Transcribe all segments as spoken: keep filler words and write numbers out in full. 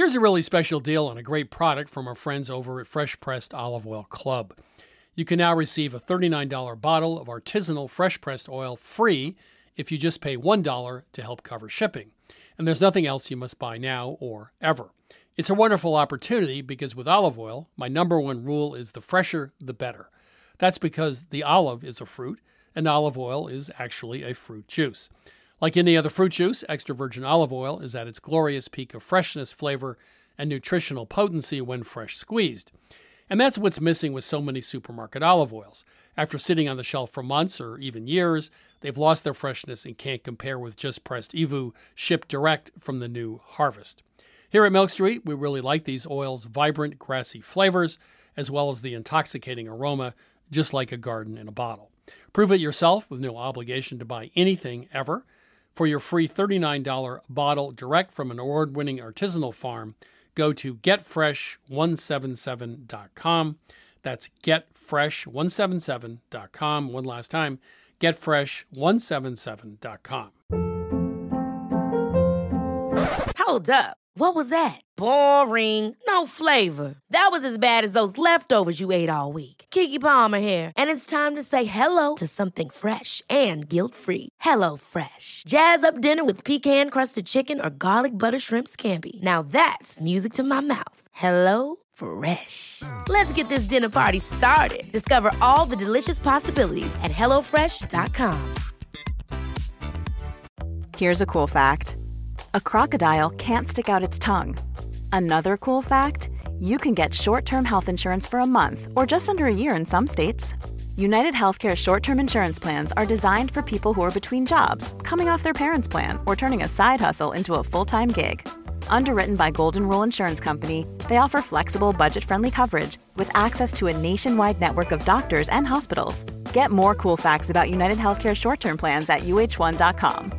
Here's a really special deal on a great product from our friends over at Fresh Pressed Olive Oil Club. You can now receive a thirty-nine dollars bottle of artisanal fresh-pressed oil free if you just pay one dollar to help cover shipping. And there's nothing else you must buy now or ever. It's a wonderful opportunity because with olive oil, my number one rule is the fresher, the better. That's because the olive is a fruit, and olive oil is actually a fruit juice. Like any other fruit juice, extra virgin olive oil is at its glorious peak of freshness, flavor, and nutritional potency when fresh squeezed. And that's what's missing with so many supermarket olive oils. After sitting on the shelf for months or even years, they've lost their freshness and can't compare with just pressed E V U shipped direct from the new harvest. Here at Milk Street, we really like these oils' vibrant, grassy flavors, as well as the intoxicating aroma, just like a garden in a bottle. Prove it yourself with no obligation to buy anything ever. For your free thirty-nine dollars bottle direct from an award-winning artisanal farm, go to get fresh one seventy-seven dot com. That's get fresh one seventy-seven dot com. One last time, get fresh one seventy-seven dot com. Hold up. What was that? Boring. No flavor. That was as bad as those leftovers you ate all week. Keke Palmer here, and it's time to say hello to something fresh and guilt-free. Hello Fresh. Jazz up dinner with pecan-crusted chicken or garlic butter shrimp scampi. Now that's music to my mouth. Hello Fresh. Let's get this dinner party started. Discover all the delicious possibilities at hello fresh dot com. Here's a cool fact. A crocodile can't stick out its tongue. Another cool fact, you can get short-term health insurance for a month or just under a year in some states. United Healthcare short-term insurance plans are designed for people who are between jobs, coming off their parents' plan, or turning a side hustle into a full-time gig. Underwritten by Golden Rule Insurance Company, they offer flexible, budget-friendly coverage with access to a nationwide network of doctors and hospitals. Get more cool facts about United Healthcare short-term plans at U H one dot com.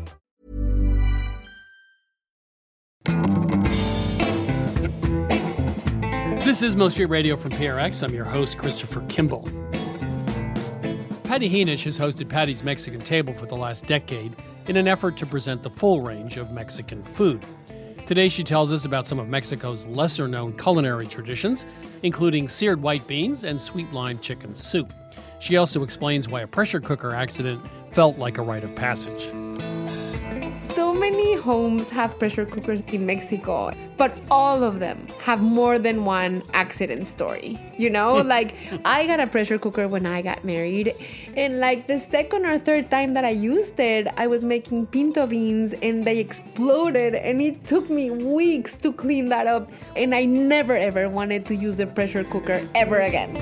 This is Milk Street Radio from P R X. I'm your host, Christopher Kimball. Patty Heinisch has hosted Patty's Mexican Table for the last decade in an effort to present the full range of Mexican food. Today she tells us about some of Mexico's lesser-known culinary traditions, including seared white beans and sweet lime chicken soup. She also explains why a pressure cooker accident felt like a rite of passage. So many homes have pressure cookers in Mexico, but all of them have more than one accident story. You know, like I got a pressure cooker when I got married, and like the second or third time that I used it, I was making pinto beans and they exploded, and it took me weeks to clean that up, and I never ever wanted to use a pressure cooker ever again.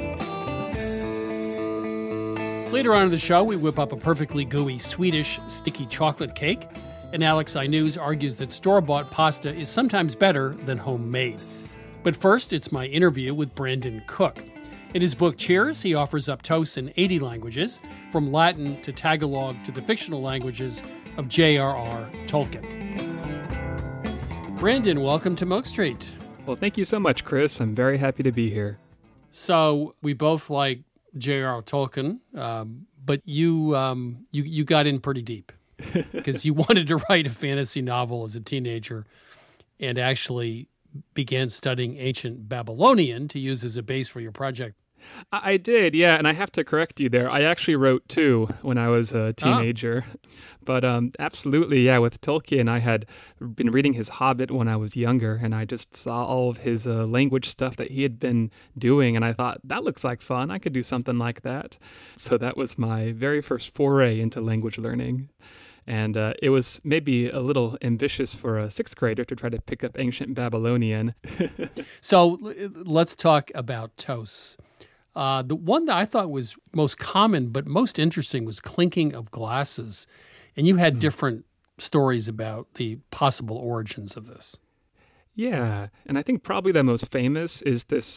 Later on in the show, we whip up a perfectly gooey Swedish sticky chocolate cake. And Alex Inuz argues that store-bought pasta is sometimes better than homemade. But first, it's my interview with Brandon Cook. In his book Cheers, he offers up toasts in eighty languages, from Latin to Tagalog to the fictional languages of J R R Tolkien. Brandon, welcome to Milk Street. Well, thank you so much, Chris. I'm very happy to be here. So we both like J R R Tolkien, um, but you, um, you you got in pretty deep. Because you wanted to write a fantasy novel as a teenager and actually began studying ancient Babylonian to use as a base for your project. I did, yeah, and I have to correct you there. I actually wrote two when I was a teenager. Oh. But um, absolutely, yeah, with Tolkien, I had been reading his Hobbit when I was younger, and I just saw all of his uh, language stuff that he had been doing, and I thought, that looks like fun. I could do something like that. So that was my very first foray into language learning. And uh, it was maybe a little ambitious for a sixth grader to try to pick up ancient Babylonian. So let's talk about toasts. Uh, the one that I thought was most common but most interesting was clinking of glasses. And you had different stories about the possible origins of this. Yeah, and I think probably the most famous is this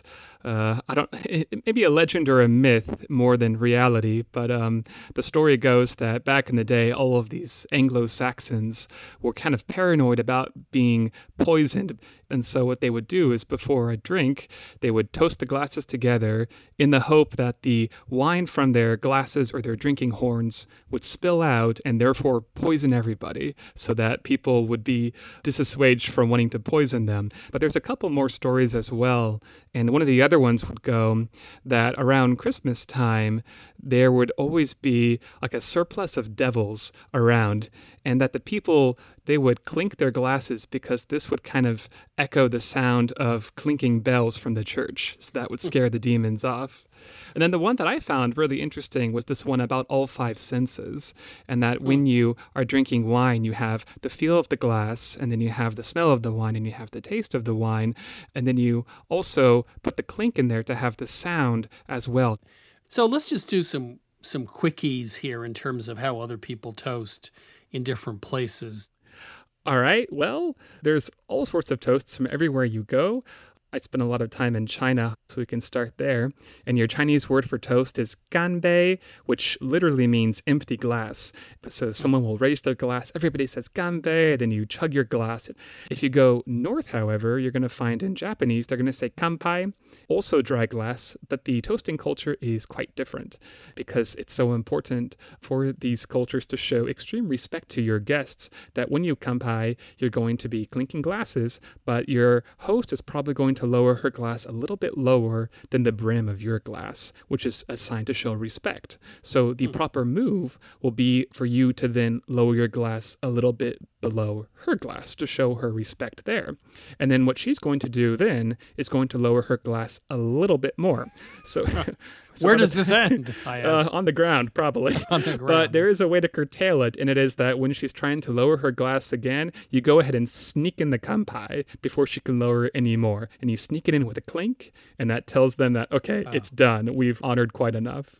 uh, I don't, maybe a legend or a myth more than reality, but um, the story goes that back in the day, all of these Anglo-Saxons were kind of paranoid about being poisoned. And so what they would do is before a drink, they would toast the glasses together in the hope that the wine from their glasses or their drinking horns would spill out and therefore poison everybody so that people would be dissuaded from wanting to poison them. But there's a couple more stories as well. And one of the other ones would go that around Christmas time, there would always be like a surplus of devils around, and that the people, they would clink their glasses because this would kind of echo the sound of clinking bells from the church. So that would scare the demons off. And then the one that I found really interesting was this one about all five senses, and that when you are drinking wine, you have the feel of the glass, and then you have the smell of the wine, and you have the taste of the wine, and then you also put the clink in there to have the sound as well. So let's just do some some quickies here in terms of how other people toast in different places. All right, well, there's all sorts of toasts from everywhere you go. I spent a lot of time in China, so we can start there. And your Chinese word for toast is ganbei, which literally means empty glass. So someone will raise their glass, everybody says ganbei, then you chug your glass. If you go north, however, you're going to find in Japanese, they're going to say kanpai, also dry glass, but the toasting culture is quite different because it's so important for these cultures to show extreme respect to your guests that when you kanpai, you're going to be clinking glasses, but your host is probably going to to lower her glass a little bit lower than the brim of your glass, which is a sign to show respect. So the proper move will be for you to then lower your glass a little bit below her glass to show her respect there. And then what she's going to do then is going to lower her glass a little bit more. So, so where does this end? I ask. Uh, on the ground, probably. On the ground. But there is a way to curtail it, and it is that when she's trying to lower her glass again, you go ahead and sneak in the kanpai before she can lower any more. And you sneak it in with a clink, and that tells them that, okay, oh. it's done. We've honored quite enough.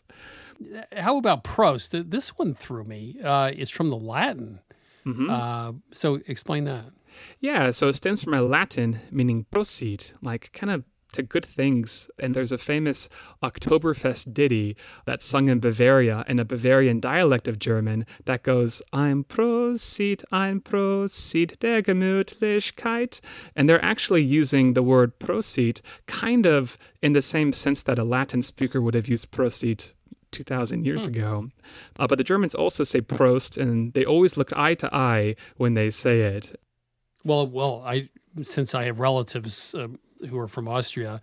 How about Prost? This one threw me. Uh, it's from the Latin. Mm-hmm. Uh, so explain that. Yeah, so it stems from a Latin meaning prosit, like kind of to good things. And there's a famous Oktoberfest ditty that's sung in Bavaria in a Bavarian dialect of German that goes, Ein Prosit, ein Prosit der Gemütlichkeit. And they're actually using the word prosit kind of in the same sense that a Latin speaker would have used prosit two thousand years hmm. ago. Uh, but the Germans also say Prost, and they always look eye to eye when they say it. Well, well, I since I have relatives uh, who are from Austria,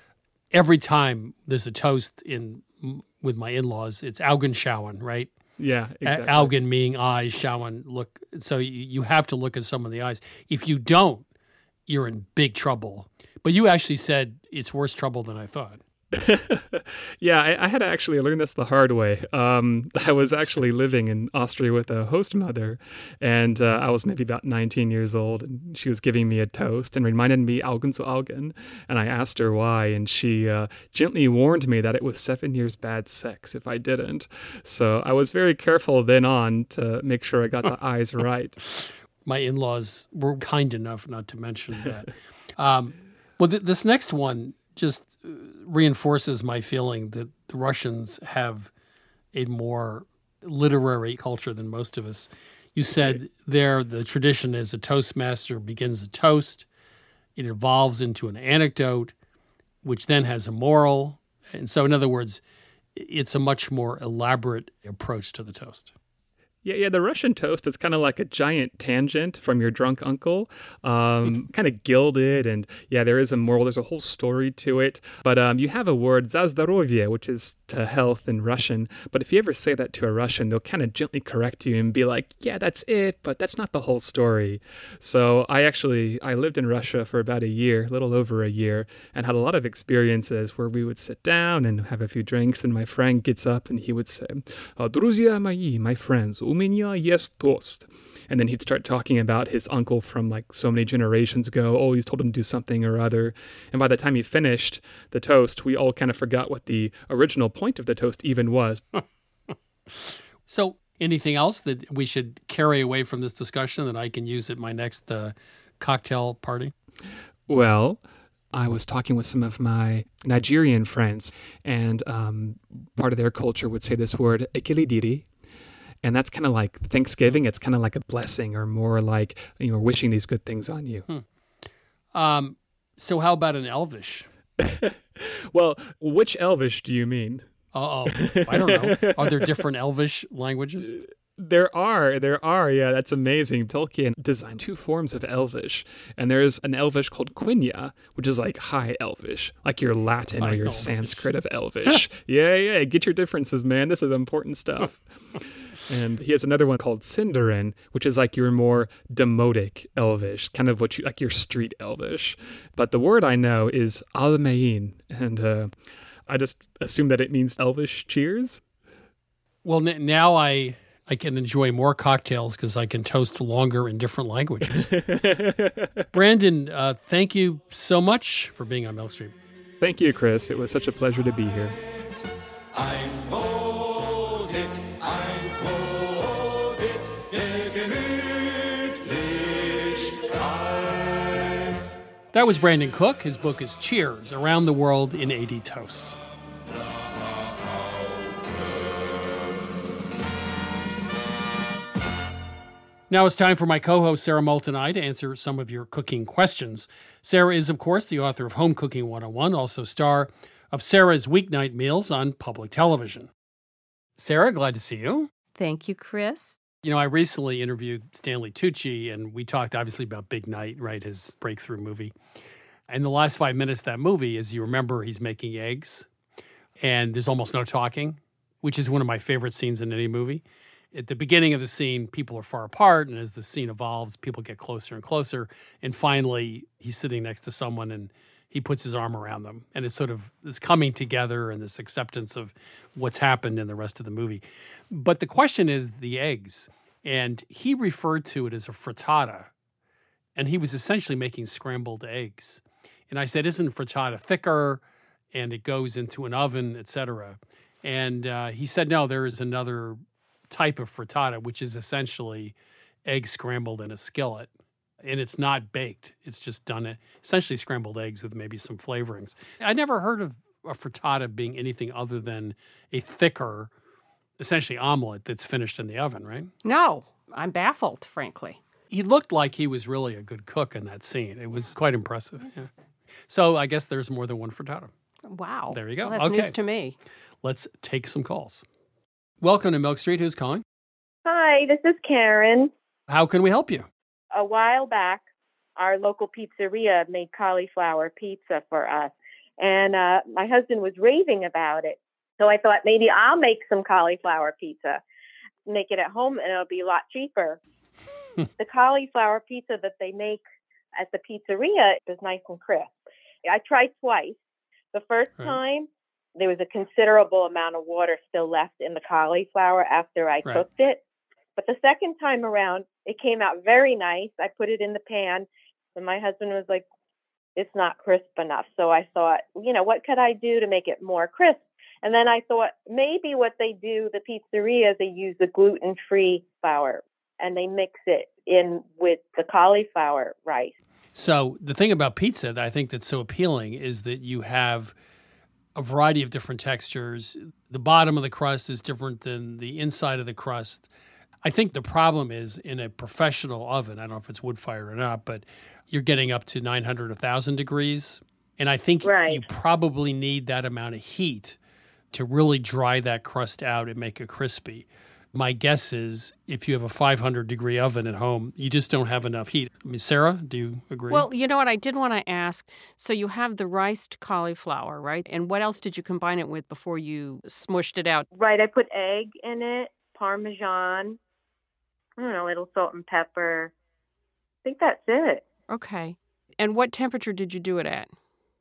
every time there's a toast in with my in-laws, it's Augenschauen, right? Yeah, exactly. Augen meaning eyes, Schauen, look. So you, you have to look at someone in the eyes. If you don't, you're in big trouble. But you actually said it's worse trouble than I thought. yeah, I, I had to actually learn this the hard way. Um, I was actually living in Austria with a host mother, and uh, I was maybe about nineteen years old, and she was giving me a toast and reminded me Augen zu Augen, and I asked her why, and she uh, gently warned me that it was seven years bad sex if I didn't. So I was very careful then on to make sure I got the eyes right. My in-laws were kind enough not to mention that. Um, well, th- this next one just reinforces my feeling that the Russians have a more literary culture than most of us. You said there the tradition is a toastmaster begins a toast. It evolves into an anecdote, which then has a moral. And so, in other words, it's a much more elaborate approach to the toast. Yeah, yeah. The Russian toast is kind of like a giant tangent from your drunk uncle, um, kind of gilded, and yeah, there is a moral. There's a whole story to it. But um, you have a word za zdarovye, which is to health in Russian. But if you ever say that to a Russian, they'll kind of gently correct you and be like, "Yeah, that's it, but that's not the whole story." So I actually I lived in Russia for about a year, a little over a year, and had a lot of experiences where we would sit down and have a few drinks, and my friend gets up and he would say, "Друзья мои, my friends, у меня есть тост." And then he'd start talking about his uncle from like so many generations ago. Oh, he's told him to do something or other. And by the time he finished the toast, we all kind of forgot what the original point of the toast even was. So anything else that we should carry away from this discussion that I can use at my next uh, cocktail party? Well, I was talking with some of my Nigerian friends, and um, part of their culture would say this word, ekilidiri. And that's kind of like Thanksgiving. It's kind of like a blessing, or more like, you know, wishing these good things on you. Hmm. Um, so how about an Elvish? Well, which Elvish do you mean? Uh-oh. I don't know. Are there different Elvish languages? There are, there are, yeah, that's amazing. Tolkien designed two forms of Elvish, and there's an Elvish called Quenya, which is like High Elvish, like your Latin High or your Elvish. Sanskrit of Elvish. yeah, yeah, get your differences, man. This is important stuff. And he has another one called Sindarin, which is like your more demotic Elvish, kind of what you, like your street Elvish. But the word I know is Almein, and uh, I just assume that it means Elvish cheers. Well, n- now I... I can enjoy more cocktails because I can toast longer in different languages. Brandon, uh, thank you so much for being on Milk Street. Thank you, Chris. It was such a pleasure to be here. Ein Prosit, ein Prosit, der Gemütlichkeit. That was Brandon Cook. His book is Cheers, Around the World in eighty Toasts. Now it's time for my co-host Sarah Moult and I to answer some of your cooking questions. Sarah is, of course, the author of Home Cooking one oh one, also star of Sarah's Weeknight Meals on public television. Sarah, glad to see you. Thank you, Chris. You know, I recently interviewed Stanley Tucci, and we talked obviously about Big Night, right, his breakthrough movie. And the last five minutes of that movie, as you remember, he's making eggs, and there's almost no talking, which is one of my favorite scenes in any movie. At the beginning of the scene, people are far apart, and as the scene evolves, people get closer and closer, and finally, he's sitting next to someone, and he puts his arm around them, and it's sort of this coming together and this acceptance of what's happened in the rest of the movie. But the question is the eggs, and he referred to it as a frittata, and he was essentially making scrambled eggs. And I said, isn't frittata thicker, and it goes into an oven, et cetera? And uh, he said, no, there is another type of frittata, which is essentially eggs scrambled in a skillet. And it's not baked. It's just done it, essentially scrambled eggs with maybe some flavorings. I never heard of a frittata being anything other than a thicker, essentially omelet that's finished in the oven, right? No, I'm baffled, frankly. He looked like he was really a good cook in that scene. It was quite impressive. Yeah. So I guess there's more than one frittata. Wow. There you go. Well, that's Okay. news to me. Let's take some calls. Welcome to Milk Street. Who's calling? Hi, this is Karen. How can we help you? A while back, our local pizzeria made cauliflower pizza for us, and uh, my husband was raving about it. So I thought maybe I'll make some cauliflower pizza, make it at home, and it'll be a lot cheaper. The cauliflower pizza that they make at the pizzeria is nice and crisp. I tried twice. The first Right. time, there was a considerable amount of water still left in the cauliflower after I Right. cooked it. But the second time around, it came out very nice. I put it in the pan, and my husband was like, it's not crisp enough. So I thought, you know, what could I do to make it more crisp? And then I thought maybe what they do, the pizzeria, they use the gluten-free flour, and they mix it in with the cauliflower rice. So the thing about pizza that I think that's so appealing is that you have a variety of different textures. The bottom of the crust is different than the inside of the crust. I think the problem is in a professional oven, I don't know if it's wood fired or not, but you're getting up to nine hundred, one thousand degrees. And I think Right. you probably need that amount of heat to really dry that crust out and make it crispy. My guess is if you have a five hundred degree oven at home, you just don't have enough heat. I mean, Sarah, do you agree? Well, you know what? I did want to ask. So you have the riced cauliflower, right? And what else did you combine it with before you smushed it out? Right, I put egg in it, Parmesan, I don't know, a little salt and pepper. I think that's it. Okay. And what temperature did you do it at?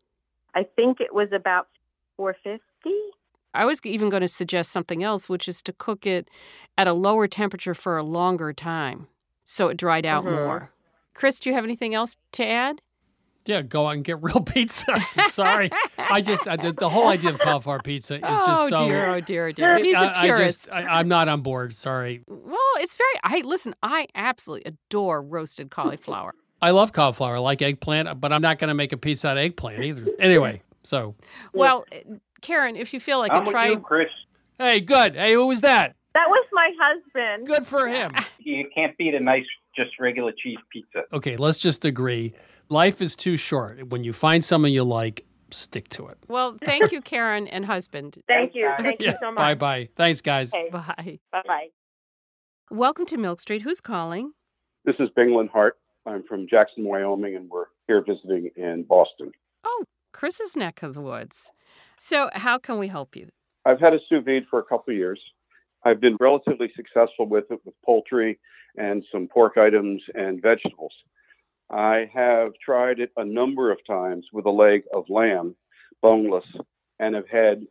I think it was about four fifty. I was even going to suggest something else, which is to cook it at a lower temperature for a longer time so it dried out Mhm. more. Chris, do you have anything else to add? Yeah, go out and get real pizza. I'm sorry. I just, I, the, the whole idea of cauliflower pizza is oh, just so. dear, oh, dear, oh, dear. He's a I, I purist. just, I, I'm not on board. Sorry. Well, it's very, I listen, I absolutely adore roasted cauliflower. I love cauliflower. I like eggplant, but I'm not going to make a pizza out of eggplant either. Anyway, so. Well, Karen, if you feel like I'm it, with try. you, Chris. Hey, good. Hey, who was that? That was my husband. Good for him. You can't beat a nice, just regular cheese pizza. Okay, let's just agree. Life is too short. When you find someone you like, stick to it. Well, thank you, Karen and husband. Thank you. Thanks, Thank you Yeah, so much. bye-bye. Thanks, guys. Okay. Bye. Bye-bye. Welcome to Milk Street. Who's calling? This is Bingland Hart. I'm from Jackson, Wyoming, and we're here visiting in Boston. Oh, Chris's neck of the woods. So how can we help you? I've had a sous vide for a couple of years. I've been relatively successful with it, with poultry and some pork items and vegetables. I have tried it a number of times with a leg of lamb, boneless, and have had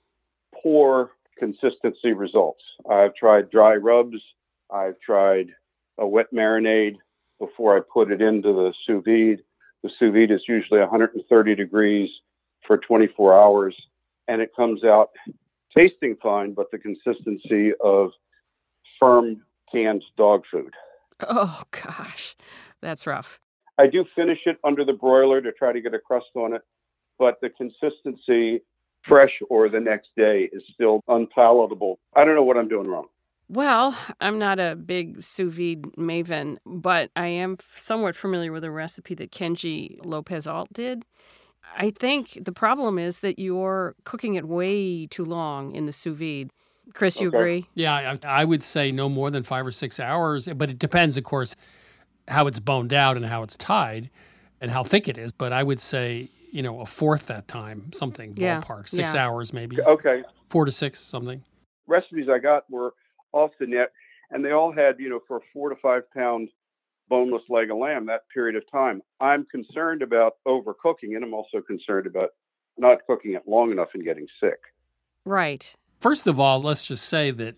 poor consistency results. I've tried dry rubs. I've tried a wet marinade before I put it into the sous vide. The sous vide is usually one hundred thirty degrees for twenty-four hours, and it comes out tasting fine, but the consistency of firm canned dog food. Oh, gosh, that's rough. I do finish it under the broiler to try to get a crust on it, but the consistency, fresh or the next day, is still unpalatable. I don't know what I'm doing wrong. Well, I'm not a big sous vide maven, but I am somewhat familiar with a recipe that Kenji Lopez Alt did. I think the problem is that you're cooking it way too long in the sous vide. Chris, you Okay. agree? Yeah, I, I would say no more than five or six hours, but it depends, of course, how it's boned out and how it's tied and how thick it is. But I would say, you know, a fourth that time, something Yeah, ballpark, six yeah. hours maybe, Okay. four to six, something. Recipes I got were off the net, and they all had, you know, for a four to five pound boneless leg of lamb, that period of time. I'm concerned about overcooking, and I'm also concerned about not cooking it long enough and getting sick. Right. First of all, let's just say that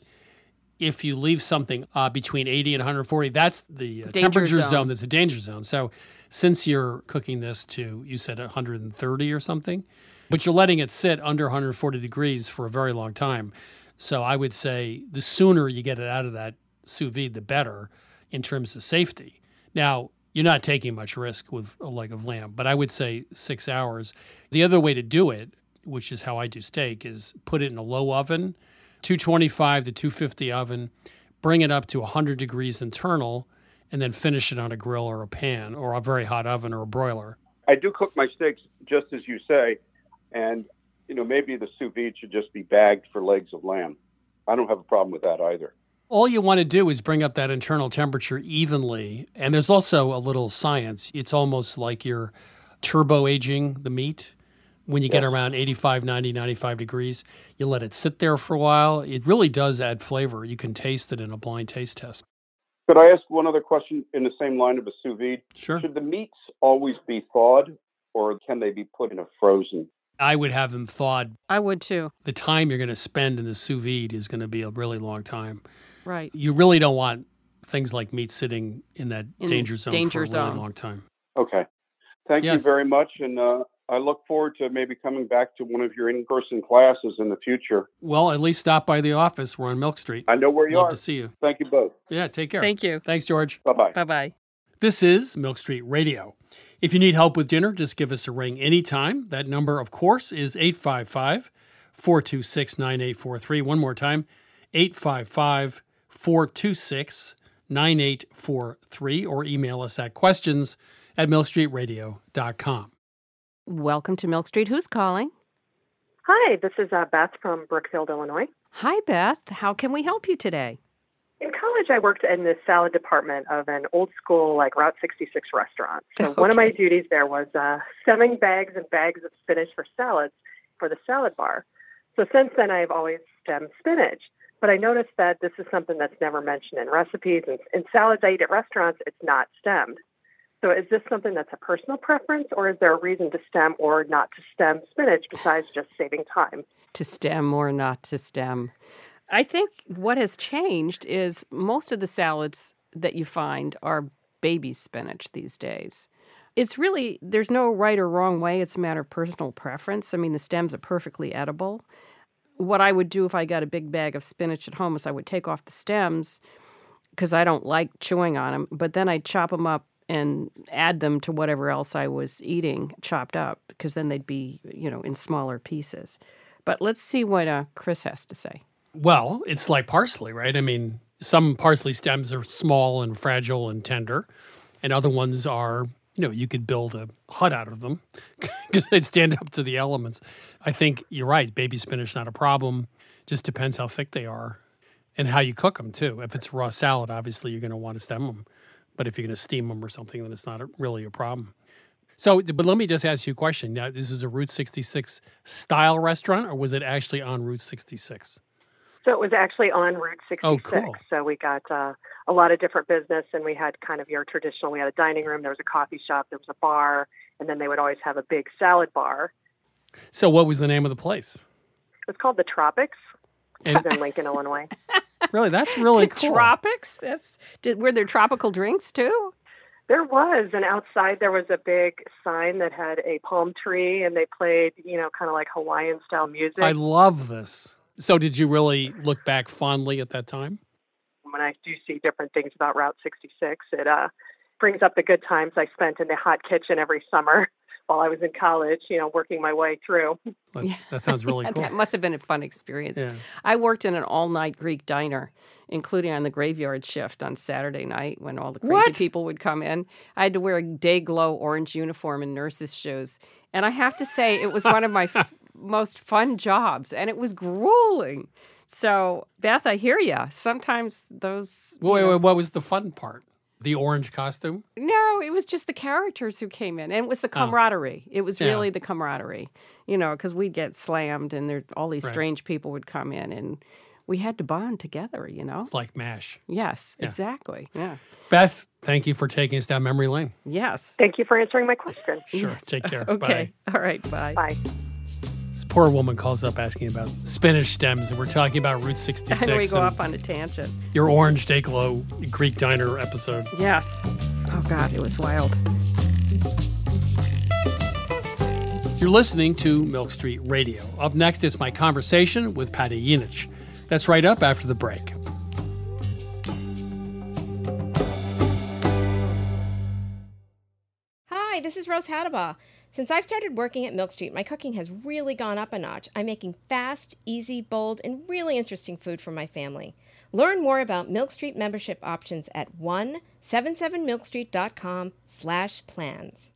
if you leave something uh, between eighty and one hundred forty, that's the uh, Danger temperature zone. zone. That's a danger zone. So since you're cooking this to, you said one hundred thirty or something, but you're letting it sit under one hundred forty degrees for a very long time. So I would say the sooner you get it out of that sous vide, the better in terms of safety. Now, you're not taking much risk with a leg of lamb, but I would say six hours. The other way to do it, which is how I do steak, is put it in a low oven, two twenty-five to two fifty oven, bring it up to one hundred degrees internal, and then finish it on a grill or a pan or a very hot oven or a broiler. I do cook my steaks just as you say, and you know maybe the sous vide should just be bagged for legs of lamb. I don't have a problem with that either. All you want to do is bring up that internal temperature evenly. And there's also a little science. It's almost like you're turbo aging the meat. When you get around eighty-five, ninety, ninety-five degrees, you let it sit there for a while. It really does add flavor. You can taste it in a blind taste test. Could I ask one other question in the same line of a sous vide? Sure. Should the meats always be thawed, or can they be put in a frozen? I would have them thawed. I would too. The time you're going to spend in the sous vide is going to be a really long time. Right. You really don't want things like meat sitting in that In danger zone danger for a really zone. long time. Okay. Thank Yeah. you very much, and uh, I look forward to maybe coming back to one of your in-person classes in the future. Well, at least stop by the office. We're on Milk Street. I know where you Love are. to see you. Thank you both. Yeah, take care. Thank you. Thanks, George. Bye-bye. Bye-bye. This is Milk Street Radio. If you need help with dinner, just give us a ring anytime. That number, of course, is eight five five, four two six, nine eight four three. One more time, eight five five, four two six, nine eight four three, or email us at questions at milk street radio dot com. Welcome to Milk Street. Who's calling? Hi, this is uh, Beth from Brookfield, Illinois. Hi, Beth. How can we help you today? In college, I worked in the salad department of an old school, like Route sixty-six restaurant. So Okay. one of my duties there was uh, stemming bags and bags of spinach for salads for the salad bar. So since then, I've always stemmed spinach. But I noticed that this is something that's never mentioned in recipes. And in salads I eat at restaurants, it's not stemmed. So is this something that's a personal preference, or is there a reason to stem or not to stem spinach besides just saving time? To stem or not to stem? I think what has changed is most of the salads that you find are baby spinach these days. It's really, there's no right or wrong way. It's a matter of personal preference. I mean, the stems are perfectly edible. What I would do if I got a big bag of spinach at home is I would take off the stems because I don't like chewing on them, but then I'd chop them up and add them to whatever else I was eating chopped up, because then they'd be, you know, in smaller pieces. But let's see what uh, Chris has to say. Well, it's like parsley, right? I mean, some parsley stems are small and fragile and tender, and other ones are, you know, you could build a hut out of them because they'd stand up to the elements. I think you're right. Baby spinach, not a problem. Just depends how thick they are and how you cook them, too. If it's raw salad, obviously you're going to want to stem them. But if you're going to steam them or something, then it's not a, really a problem. So, but let me just ask you a question. Now, this is a Route sixty-six style restaurant, or was it actually on Route sixty-six? So it was actually on Route sixty-six. Oh, cool. So we got uh, a lot of different business, and we had kind of your traditional, we had a dining room, there was a coffee shop, there was a bar, and then they would always have a big salad bar. So what was the name of the place? It was called The Tropics. And- It was in Lincoln, Illinois. Really? That's really the cool. Tropics? That's, did, were there tropical drinks, too? There was, and outside there was a big sign that had a palm tree, and they played, you know, kind of like Hawaiian-style music. I love this. So did you really look back fondly at that time? When I do see different things about Route sixty-six, it uh, brings up the good times I spent in the hot kitchen every summer while I was in college, you know, working my way through. That's, that sounds really cool. That must have been a fun experience. Yeah. I worked in an all-night Greek diner, including on the graveyard shift on Saturday night when all the crazy What? people would come in. I had to wear a day-glow orange uniform in nurses' shoes. And I have to say, it was one of my f- most fun jobs, and it was grueling. So, Beth, I hear you. Sometimes those... you Wait, know- wait, what was the fun part? The orange costume? No, it was just the characters who came in, and it was the camaraderie. It was Yeah. really the camaraderie, you know, because we'd get slammed, and there all these Right. strange people would come in, and we had to bond together, you know? It's like MASH. Yes, Yeah. exactly. Yeah. Beth, thank you for taking us down memory lane. Yes. Thank you for answering my question. Sure. Yes. Take care. Okay. Bye. All right. Bye. Bye. This poor woman calls up asking about spinach stems, and we're talking about Route sixty-six. And we go and off on a tangent. your Orange Day Glow Greek Diner episode. Yes. Oh, God, it was wild. You're listening to Milk Street Radio. Up next is my conversation with Patty Yinich. That's right up after the break. Hi, this is Rose Hadabaugh. Since I've started working at Milk Street, my cooking has really gone up a notch. I'm making fast, easy, bold, and really interesting food for my family. Learn more about Milk Street membership options at one seven seven milk street dot com slash plans.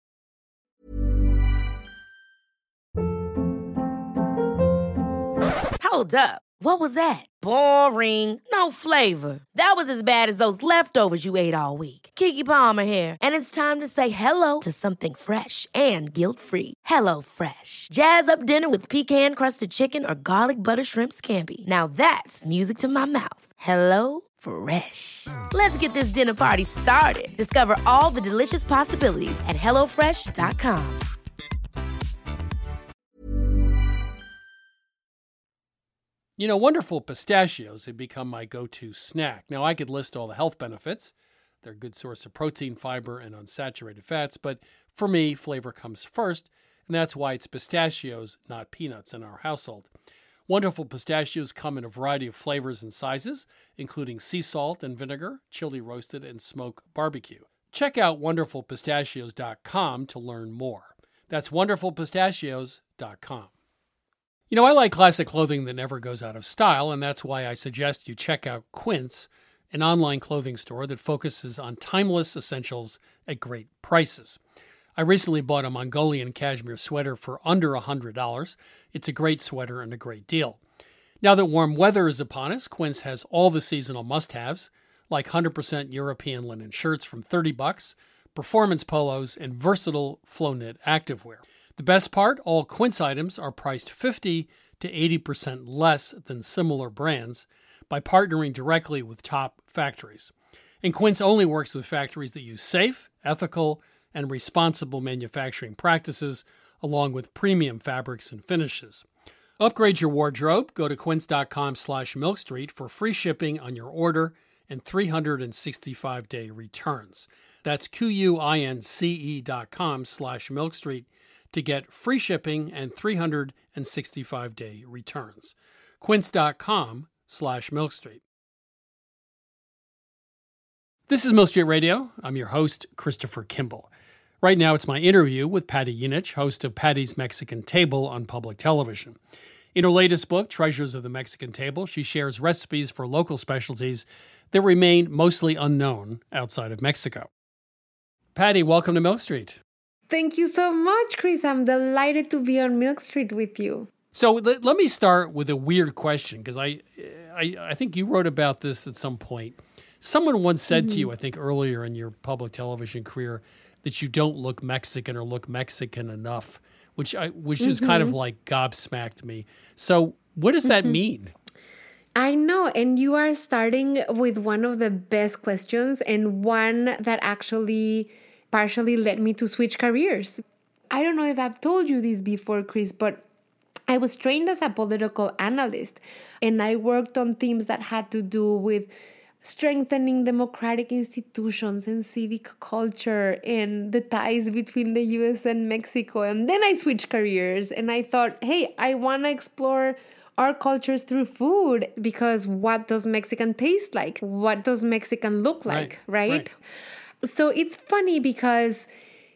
Hold up. What was that? Boring. No flavor. That was as bad as those leftovers you ate all week. Keke Palmer here, and it's time to say hello to something fresh and guilt-free. Hello Fresh. Jazz up dinner with pecan-crusted chicken or garlic butter shrimp scampi. Now that's music to my mouth. Hello Fresh. Let's get this dinner party started. Discover all the delicious possibilities at hello fresh dot com. You know, Wonderful Pistachios have become my go-to snack. Now, I could list all the health benefits. They're a good source of protein, fiber, and unsaturated fats, but for me, flavor comes first, and that's why it's pistachios, not peanuts, in our household. Wonderful Pistachios come in a variety of flavors and sizes, including sea salt and vinegar, chili roasted, and smoke barbecue. Check out wonderful pistachios dot com to learn more. That's wonderful pistachios dot com. You know, I like classic clothing that never goes out of style, and that's why I suggest you check out Quince, an online clothing store that focuses on timeless essentials at great prices. I recently bought a Mongolian cashmere sweater for under one hundred dollars. It's a great sweater and a great deal. Now that warm weather is upon us, Quince has all the seasonal must-haves, like one hundred percent European linen shirts from thirty bucks, performance polos, and versatile flow-knit activewear. The best part, all Quince items are priced fifty to eighty percent less than similar brands by partnering directly with top factories. And Quince only works with factories that use safe, ethical, and responsible manufacturing practices, along with premium fabrics and finishes. Upgrade your wardrobe. Go to quince.com slash milkstreet for free shipping on your order and three hundred sixty-five day returns. That's Q-U-I-N-C-E dot com slash milkstreet to get free shipping and three hundred sixty-five day returns. Quince.com slash milkstreet. This is Milk Street Radio. I'm your host, Christopher Kimball. Right now, it's my interview with Patty Yunich, host of Patty's Mexican Table on public television. In her latest book, Treasures of the Mexican Table, she shares recipes for local specialties that remain mostly unknown outside of Mexico. Patty, welcome to Milk Street. Thank you so much, Chris. I'm delighted to be on Milk Street with you. So let, let me start with a weird question, because I, I I think you wrote about this at some point. Someone once said mm-hmm. to you, I think earlier in your public television career, that you don't look Mexican or look Mexican enough, which I, which mm-hmm. is kind of like gobsmacked me. So what does that mm-hmm. mean? I know, and you are starting with one of the best questions and one that actually partially led me to switch careers. I don't know if I've told you this before, Chris, but I was trained as a political analyst, and I worked on themes that had to do with strengthening democratic institutions and civic culture and the ties between the U S and Mexico. And then I switched careers and I thought, hey, I want to explore our cultures through food, because what does Mexican taste like? What does Mexican look like, right? right? right. So it's funny because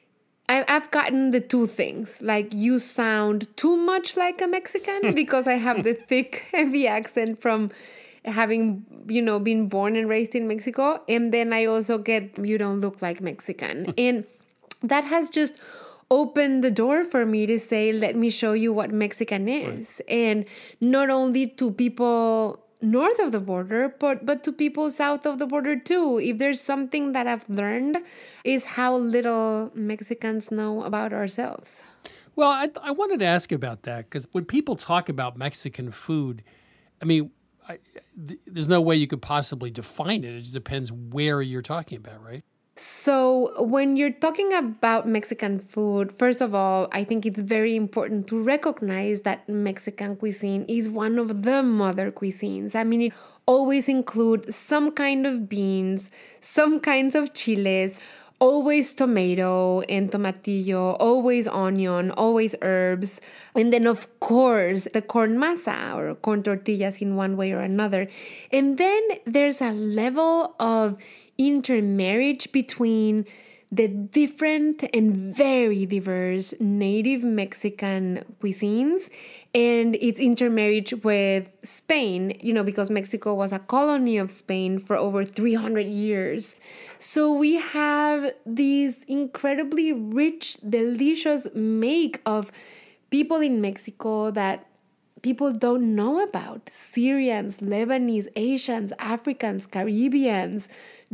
I've gotten the two things. Like, you sound too much like a Mexican because I have the thick, heavy accent from having, you know, been born and raised in Mexico. And then I also get, you don't look like Mexican. And that has just opened the door for me to say, let me show you what Mexican is. Right. And not only to people north of the border, but, but to people south of the border too. If there's something that I've learned, is how little Mexicans know about ourselves. Well, I, I wanted to ask about that, because when people talk about Mexican food, I mean, I, th- there's no way you could possibly define it. It just depends where you're talking about, right? So when you're talking about Mexican food, first of all, I think it's very important to recognize that Mexican cuisine is one of the mother cuisines. I mean, it always includes some kind of beans, some kinds of chiles, always tomato and tomatillo, always onion, always herbs. And then, of course, the corn masa or corn tortillas in one way or another. And then there's a level of intermarriage between the different and very diverse native Mexican cuisines and its intermarriage with Spain, you know, because Mexico was a colony of Spain for over three hundred years. So we have this incredibly rich, delicious make of people in Mexico that people don't know about. Syrians, Lebanese, Asians, Africans, Caribbeans,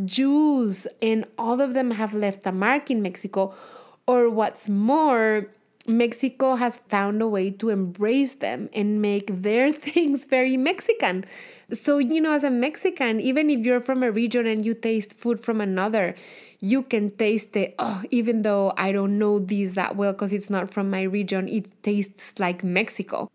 Jews, and all of them have left a mark in Mexico. Or what's more, Mexico has found a way to embrace them and make their things very Mexican. So, you know, as a Mexican, even if you're from a region and you taste food from another, you can taste it, oh, even though I don't know these that well because it's not from my region, it tastes like Mexico.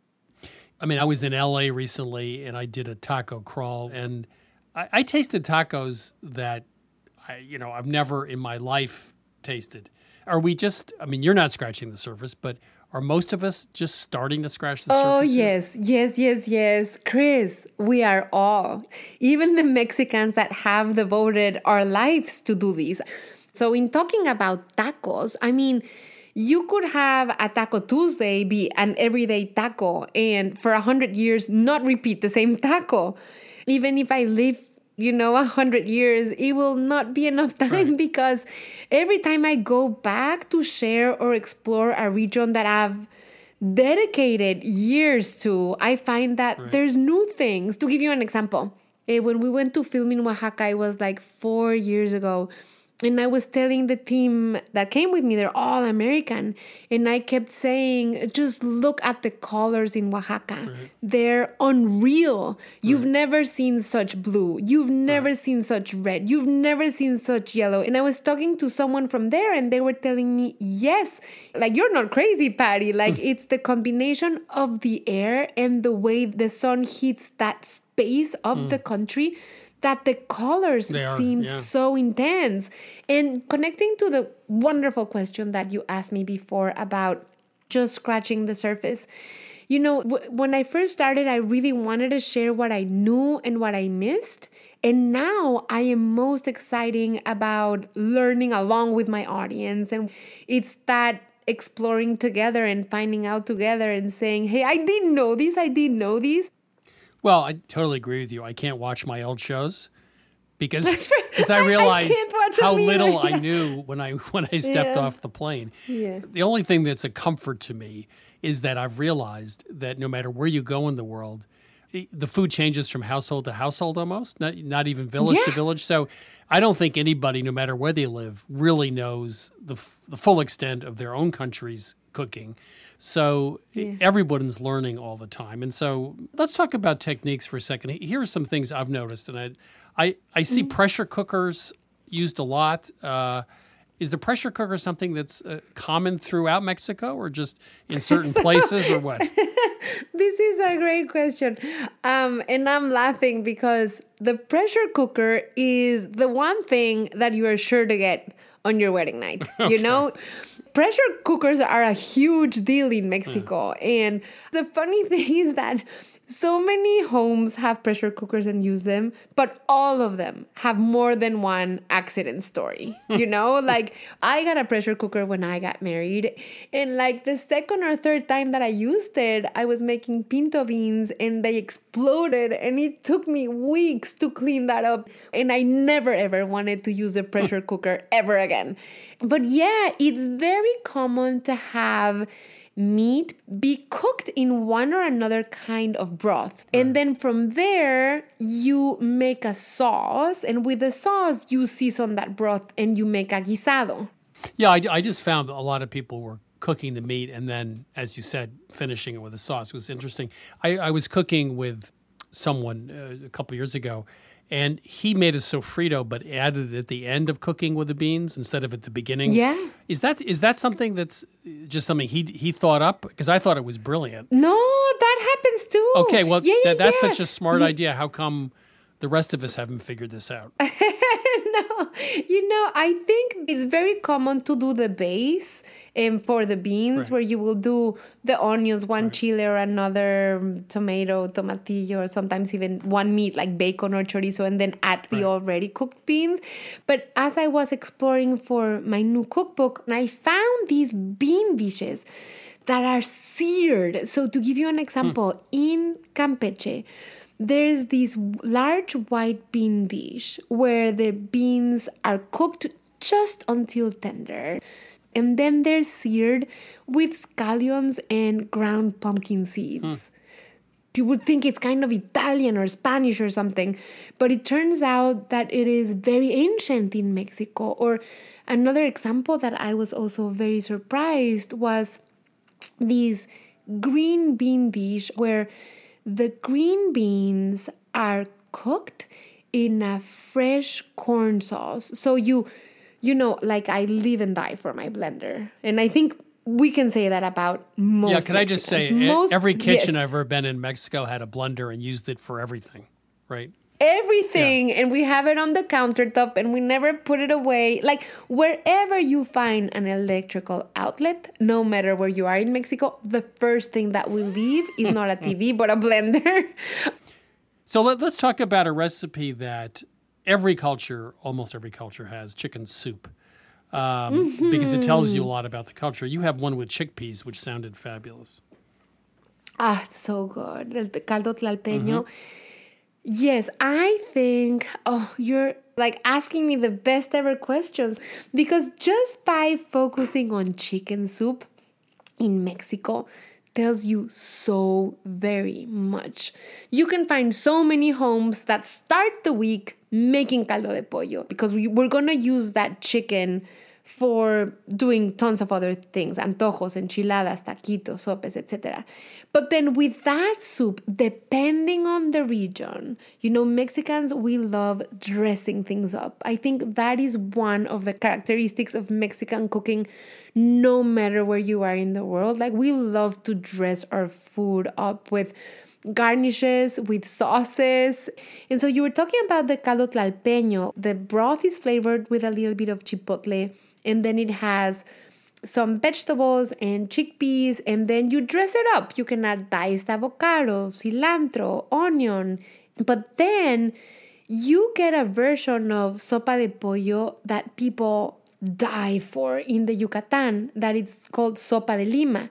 I mean, I was in L A recently and I did a taco crawl, and I, I tasted tacos that, I, you know, I've never in my life tasted. Are we just, I mean, you're not scratching the surface, but are most of us just starting to scratch the oh, surface? Oh, yes, yes, yes, yes. Chris, we are all. Even the Mexicans that have devoted our lives to do this. So in talking about tacos, I mean, you could have a Taco Tuesday be an everyday taco and for a hundred years not repeat the same taco. Even if I live, you know, a hundred years, it will not be enough time right. because every time I go back to share or explore a region that I've dedicated years to, I find that right. there's new things. To give you an example, eh, when we went to film in Oaxaca, it was like four years ago. And I was telling the team that came with me, they're all American. And I kept saying, just look at the colors in Oaxaca. Right. They're unreal. You've right. never seen such blue. You've never right. seen such red. You've never seen such yellow. And I was talking to someone from there and they were telling me, yes, like, you're not crazy, Patty. Like, it's the combination of the air and the way the sun hits that space of mm. the country that the colors are, seem yeah. so intense. And connecting to the wonderful question that you asked me before about just scratching the surface, You know, w- when I first started, I really wanted to share what I knew and what I missed. And now I am most exciting about learning along with my audience. And it's that exploring together and finding out together and saying, hey, I didn't know this, I didn't know this. Well, I totally agree with you. I can't watch my old shows because because I realized I how either, little yeah. I knew when I when I stepped Yeah. off the plane. Yeah. The only thing that's a comfort to me is that I've realized that no matter where you go in the world, i- the food changes from household to household almost, not not even village to Yeah. village. So I don't think anybody, no matter where they live, really knows the f- the full extent of their own country's cooking. So Yeah. everyone's learning all the time. And so let's talk about techniques for a second. Here are some things I've noticed. And I I, I see Mm-hmm. pressure cookers used a lot. Uh, is the pressure cooker something that's uh, common throughout Mexico or just in certain places or what? This is a great question. Um, and I'm laughing because the pressure cooker is the one thing that you are sure to get on your wedding night. You know, pressure cookers are a huge deal in Mexico. And the funny thing is that so many homes have pressure cookers and use them, but all of them have more than one accident story. You know, like I got a pressure cooker when I got married, and like the second or third time that I used it, I was making pinto beans and they exploded, and it took me weeks to clean that up. And I never ever wanted to use a pressure cooker ever again. But yeah, it's very common to have meat be cooked in one or another kind of broth. And then from there, you make a sauce. And with the sauce, you season that broth and you make a guisado. Yeah, I, I just found a lot of people were cooking the meat and then, as you said, finishing it with a sauce. It was interesting. I, I was cooking with someone uh, a couple years ago, and he made a sofrito, but added it at the end of cooking with the beans instead of at the beginning. Yeah. Is that is that something that's just something he he thought up? Because I thought it was brilliant. No, that happens too. Okay, well, yeah, yeah, that, that's yeah. such a smart Yeah. idea. How come the rest of us haven't figured this out? No, you know, I think it's very common to do the base um, for the beans, Right. where you will do the onions, one chile or another um, tomato, tomatillo, or sometimes even one meat like bacon or chorizo, and then add the already cooked beans. But as I was exploring for my new cookbook, I found these bean dishes that are seared. So to give you an example, in Campeche, there's this large white bean dish where the beans are cooked just until tender. And then they're seared with scallions and ground pumpkin seeds. You would think it's kind of Italian or Spanish or something, but it turns out that it is very ancient in Mexico. Or another example that I was also very surprised was this green bean dish where the green beans are cooked in a fresh corn sauce. So you, you know, like I live and die for my blender. And I think we can say that about most Yeah, can I just say, Mexicans. e- Most- every kitchen yes. I've ever been in Mexico had a blender and used it for everything, right? Everything, and we have it on the countertop and we never put it away. Like wherever you find an electrical outlet, no matter where you are in Mexico, the first thing that will leave is not a T V but a blender. So let, let's talk about a recipe that every culture, almost every culture, has: chicken soup, um, because it tells you a lot about the culture. You have one with chickpeas, which sounded fabulous. Ah, it's so good. El caldo tlalpeño. Yes, I think, oh, you're like asking me the best ever questions, because just by focusing on chicken soup in Mexico tells you so very much. You can find so many homes that start the week making caldo de pollo, because we, we're going to use that chicken for doing tons of other things, antojos, enchiladas, taquitos, sopes, et cetera. But then with that soup, depending on the region, you know, Mexicans, we love dressing things up. I think that is one of the characteristics of Mexican cooking, no matter where you are in the world. Like, we love to dress our food up with garnishes, with sauces. And so you were talking about the caldo tlalpeño. The broth is flavored with a little bit of chipotle, and then it has some vegetables and chickpeas, and then you dress it up. You can add diced avocado, cilantro, onion, but then you get a version of sopa de pollo that people die for in the Yucatan, that it's called sopa de lima.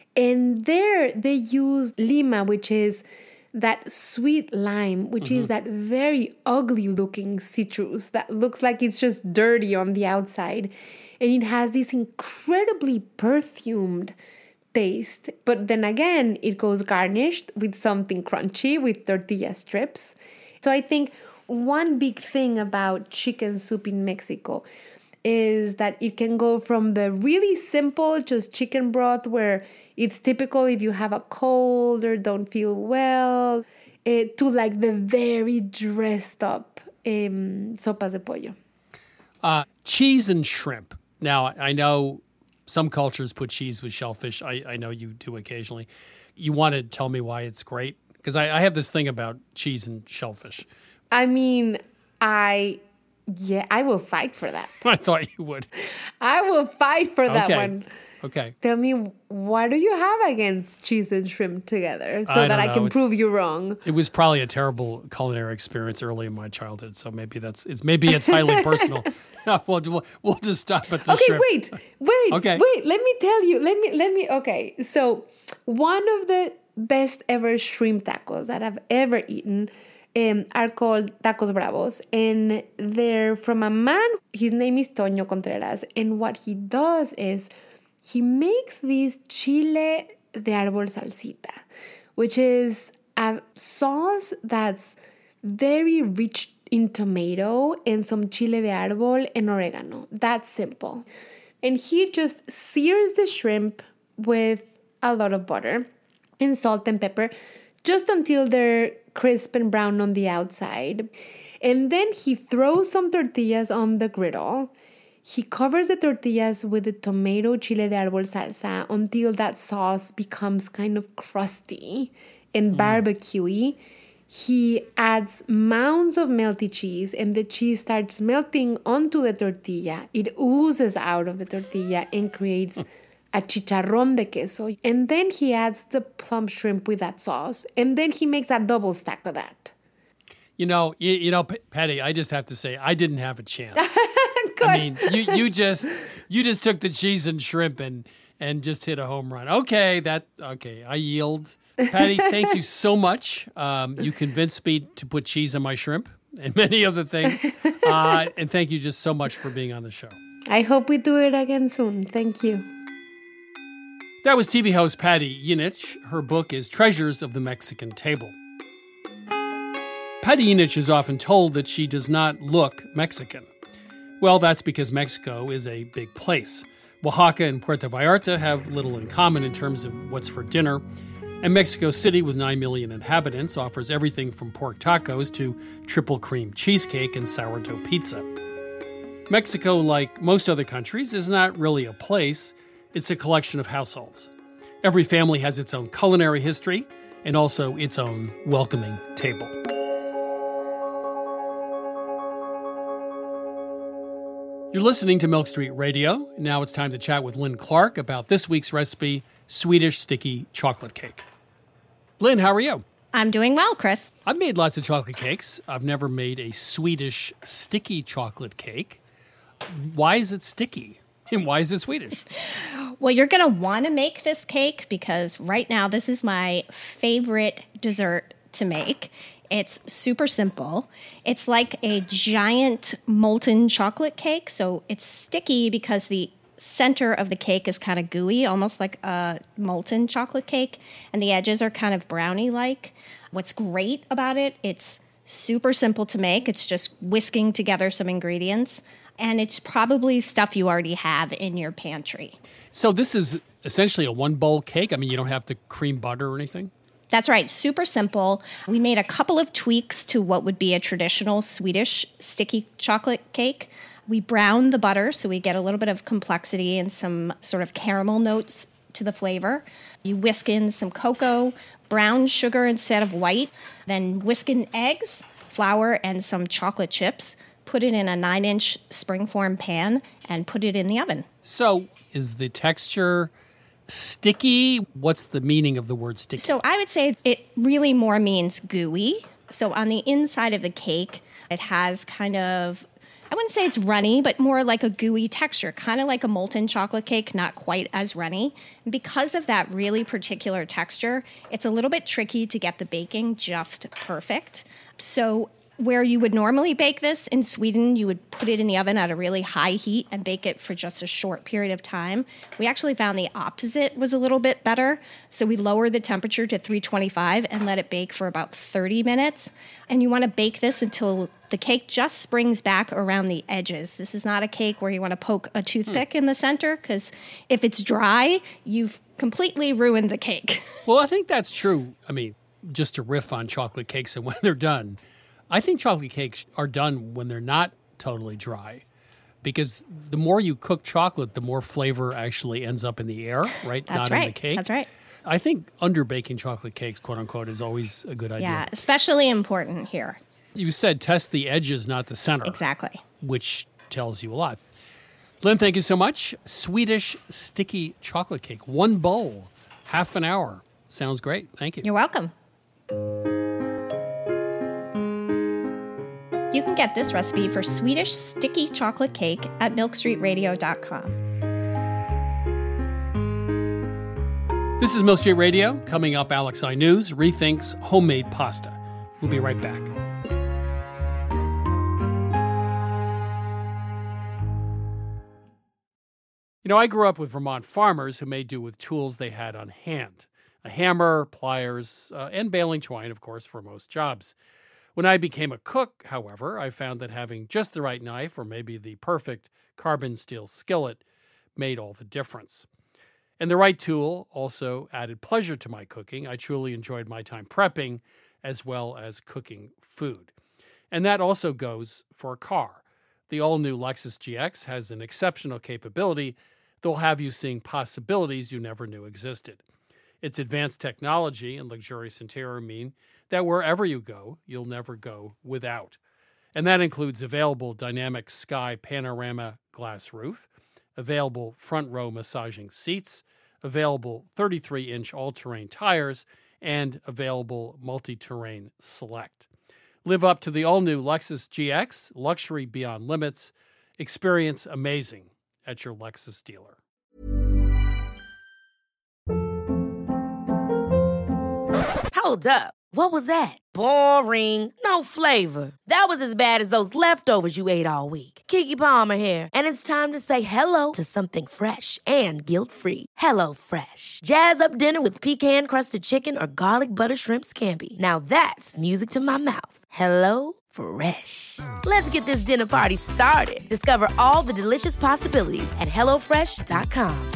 And there they use lima, which is that sweet lime, which mm-hmm. is that very ugly looking citrus that looks like it's just dirty on the outside. And it has this incredibly perfumed taste. But then again, it goes garnished with something crunchy, with tortilla strips. So I think one big thing about chicken soup in Mexico is that it can go from the really simple, just chicken broth, where it's typical if you have a cold or don't feel well, uh, to like the very dressed up um, sopas de pollo. Uh, cheese and shrimp. Now, I know some cultures put cheese with shellfish. I, I know you do occasionally. You want to tell me why it's great? Because I, I have this thing about cheese and shellfish. I mean, I... Yeah, I will fight for that. I thought you would. I will fight for that okay. one. Okay. Tell me, what do you have against cheese and shrimp together so I that I know. can It's, prove you wrong? It was probably a terrible culinary experience early in my childhood, so maybe that's it's maybe it's highly personal. No, we'll, we'll, we'll just stop at the Okay, shrimp. wait, wait, Okay. wait. Let me tell you. Let me, let me. Okay, so one of the best ever shrimp tacos that I've ever eaten Um, are called Tacos Bravos, and they're from a man. His name is Toño Contreras, and what he does is he makes this chile de árbol salsita, which is a sauce that's very rich in tomato and some chile de árbol and oregano. That's simple. And he just sears the shrimp with a lot of butter and salt and pepper, just until they're crisp and brown on the outside. And then he throws some tortillas on the griddle. He covers the tortillas with the tomato chile de árbol salsa until that sauce becomes kind of crusty and mm. barbecuey. He adds mounds of melty cheese, and the cheese starts melting onto the tortilla. It oozes out of the tortilla and creates a chicharrón de queso. And then he adds the plump shrimp with that sauce. And then he makes a double stack of that. You know, you, you know, Patty, I just have to say, I didn't have a chance. I mean, you, you just you just took the cheese and shrimp and and just hit a home run. Okay, that okay, I yield. Patty, thank you so much. Um, you convinced me to put cheese on my shrimp and many other things. Uh, and thank you just so much for being on the show. I hope we do it again soon. Thank you. That was T V host Patty Yinich. Her book is Treasures of the Mexican Table. Patty Yinich is often told that she does not look Mexican. Well, that's because Mexico is a big place. Oaxaca and Puerto Vallarta have little in common in terms of what's for dinner, and Mexico City, with nine million inhabitants, offers everything from pork tacos to triple cream cheesecake and sourdough pizza. Mexico, like most other countries, is not really a place. It's a collection of households. Every family has its own culinary history and also its own welcoming table. You're listening to Milk Street Radio. Now it's time to chat with Lynn Clark about this week's recipe, Swedish sticky chocolate cake. Lynn, how are you? I'm doing well, Chris. I've made lots of chocolate cakes. I've never made a Swedish sticky chocolate cake. Why is it sticky? And why is it Swedish? Well, you're going to want to make this cake because right now this is my favorite dessert to make. It's super simple. It's like a giant molten chocolate cake. So it's sticky because the center of the cake is kind of gooey, almost like a molten chocolate cake. And the edges are kind of brownie-like. What's great about it, it's super simple to make. It's just whisking together some ingredients. And it's probably stuff you already have in your pantry. So this is essentially a one-bowl cake? I mean, you don't have to cream butter or anything? That's right. Super simple. We made a couple of tweaks to what would be a traditional Swedish sticky chocolate cake. We browned the butter so we get a little bit of complexity and some sort of caramel notes to the flavor. You whisk in some cocoa, brown sugar instead of white, then whisk in eggs, flour, and some chocolate chips. put it in a nine-inch springform pan, and put it in the oven. So is the texture sticky? What's the meaning of the word sticky? So I would say it really more means gooey. So on the inside of the cake, it has kind of, I wouldn't say it's runny, but more like a gooey texture, kind of like a molten chocolate cake, not quite as runny. And because of that really particular texture, it's a little bit tricky to get the baking just perfect. So where you would normally bake this in Sweden, you would put it in the oven at a really high heat and bake it for just a short period of time. We actually found the opposite was a little bit better. So we lowered the temperature to three twenty-five and let it bake for about thirty minutes. And you want to bake this until the cake just springs back around the edges. This is not a cake where you want to poke a toothpick hmm. in the center, because if it's dry, you've completely ruined the cake. Well, I think that's true. I mean, just to riff on chocolate cakes and when they're done, I think chocolate cakes are done when they're not totally dry, because the more you cook chocolate, the more flavor actually ends up in the air, right? That's not right. in the cake. That's right. I think underbaking chocolate cakes, quote unquote, is always a good idea. Yeah, especially important here. You said test the edges, not the center. Exactly. Which tells you a lot. Lynn, thank you so much. Swedish sticky chocolate cake. One bowl, half an hour. Sounds great. Thank you. You're welcome. You can get this recipe for Swedish sticky chocolate cake at milk street radio dot com. This is Milk Street Radio. Coming up, Alex I News rethinks homemade pasta. We'll be right back. You know, I grew up with Vermont farmers who made do with tools they had on hand. A hammer, pliers, uh, and baling twine, of course, for most jobs. When I became a cook, however, I found that having just the right knife, or maybe the perfect carbon steel skillet, made all the difference. And the right tool also added pleasure to my cooking. I truly enjoyed my time prepping as well as cooking food. And that also goes for a car. The all-new Lexus G X has an exceptional capability that will have you seeing possibilities you never knew existed. Its advanced technology and luxurious interior mean that wherever you go, you'll never go without. And that includes available dynamic sky panorama glass roof, available front row massaging seats, available thirty-three inch all-terrain tires, and available multi-terrain select. Live up to the all-new Lexus G X, luxury beyond limits. Experience amazing at your Lexus dealer. Hold up. What was that? Boring. No flavor. That was as bad as those leftovers you ate all week. Keke Palmer here, and it's time to say hello to something fresh and guilt-free. Hello Fresh. Jazz up dinner with pecan-crusted chicken or garlic butter shrimp scampi. Now that's music to my mouth. Hello Fresh. Let's get this dinner party started. Discover all the delicious possibilities at hello fresh dot com.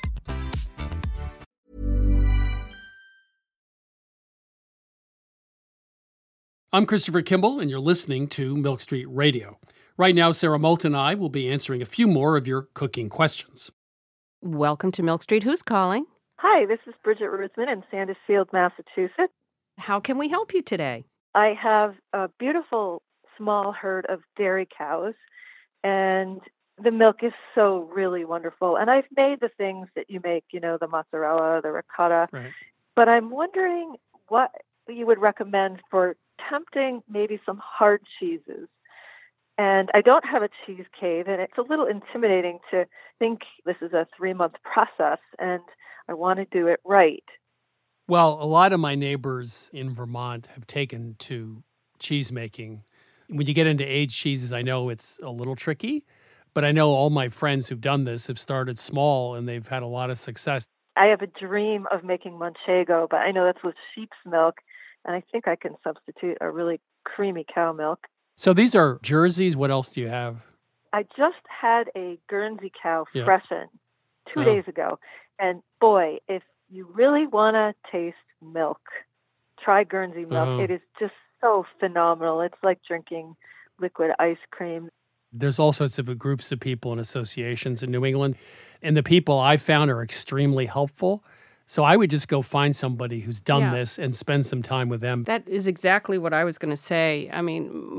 I'm Christopher Kimball, and you're listening to Milk Street Radio. Right now, Sarah Moulton and I will be answering a few more of your cooking questions. Welcome to Milk Street. Who's calling? Hi, this is Bridget Ruthman in Sandusfield, Massachusetts. How can we help you today? I have a beautiful small herd of dairy cows, and the milk is so really wonderful. And I've made the things that you make, you know, the mozzarella, the ricotta. Right. But I'm wondering what you would recommend for tempting maybe some hard cheeses. And I don't have a cheese cave, and it's a little intimidating to think this is a three-month process, and I want to do it right. Well, a lot of my neighbors in Vermont have taken to cheese making. When you get into aged cheeses, I know it's a little tricky, but I know all my friends who've done this have started small, and they've had a lot of success. I have a dream of making manchego, but I know that's with sheep's milk, and I think I can substitute a really creamy cow milk. So these are Jerseys. What else do you have? I just had a Guernsey cow Yeah. freshen two Oh. days ago. And boy, if you really want to taste milk, try Guernsey milk. Oh. It is just so phenomenal. It's like drinking liquid ice cream. There's all sorts of groups of people and associations in New England, and the people I found are extremely helpful. So I would just go find somebody who's done Yeah. this and spend some time with them. That is exactly what I was going to say. I mean, m-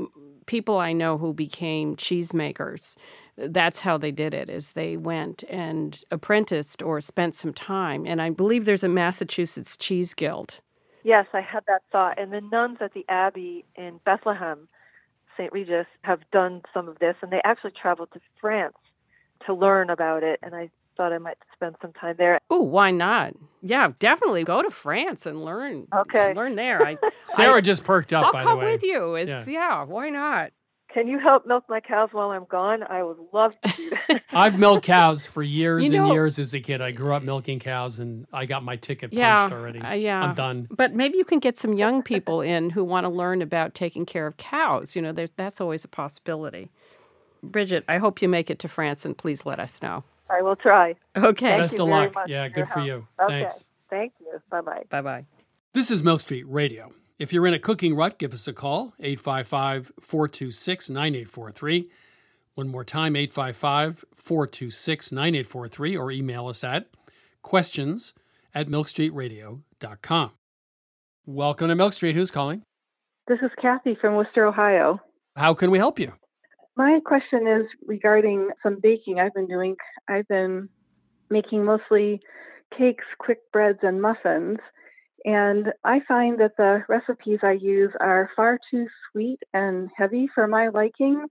people I know who became cheesemakers, that's how they did it, is they went and apprenticed or spent some time. And I believe there's a Massachusetts Cheese Guild. Yes, I had that thought. And the nuns at the Abbey in Bethlehem, Saint Regis, have done some of this, and they actually traveled to France to learn about it. And I thought I might spend some time there. Oh, why not? Yeah, definitely go to France and learn. Okay. Learn there. I, Sarah I, just perked up, I'll by the come way. with you. It's, yeah. yeah, why not? Can you help milk my cows while I'm gone? I would love to do that. I've milked cows for years You know- and years as a kid. I grew up milking cows, and I got my ticket punched Yeah, already. uh, yeah. I'm done. But maybe you can get some young people in who want to learn about taking care of cows. You know, there's, that's always a possibility. Bridget, I hope you make it to France, and please let us know. I will try. Okay. Thank Best you of very luck. much Yeah, for good your for help. you. Okay. Thanks. Thank you. Bye-bye. Bye-bye. This is Milk Street Radio. If you're in a cooking rut, give us a call, eight five five, four two six, nine eight four three. One more time, eight five five, four two six, nine eight four three, or email us at questions at milk street radio dot com. Welcome to Milk Street. Who's calling? This is Kathy from Worcester, Ohio. How can we help you? My question is regarding some baking I've been doing. I've been making mostly cakes, quick breads, and muffins. And I find that the recipes I use are far too sweet and heavy for my liking.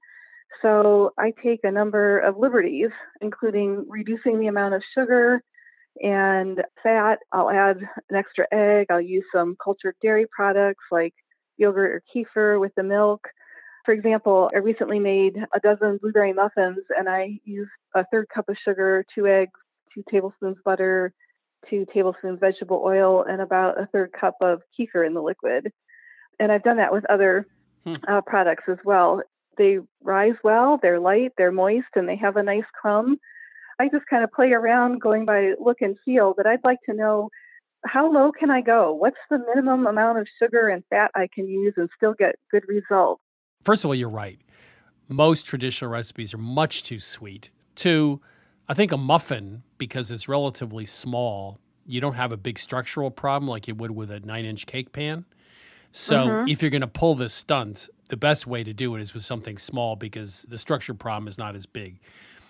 So I take a number of liberties, including reducing the amount of sugar and fat. I'll add an extra egg. I'll use some cultured dairy products like yogurt or kefir with the milk. For example, I recently made a dozen blueberry muffins, and I used a third cup of sugar, two eggs, two tablespoons butter, two tablespoons vegetable oil, and about a third cup of kefir in the liquid. And I've done that with other Hmm. uh, products as well. They rise well, they're light, they're moist, and they have a nice crumb. I just kind of play around going by look and feel, but I'd like to know, how low can I go? What's the minimum amount of sugar and fat I can use and still get good results? First of all, you're right. Most traditional recipes are much too sweet. Two, I think a muffin, because it's relatively small, you don't have a big structural problem like you would with a nine-inch cake pan. So Mhm. if you're going to pull this stunt, the best way to do it is with something small because the structure problem is not as big.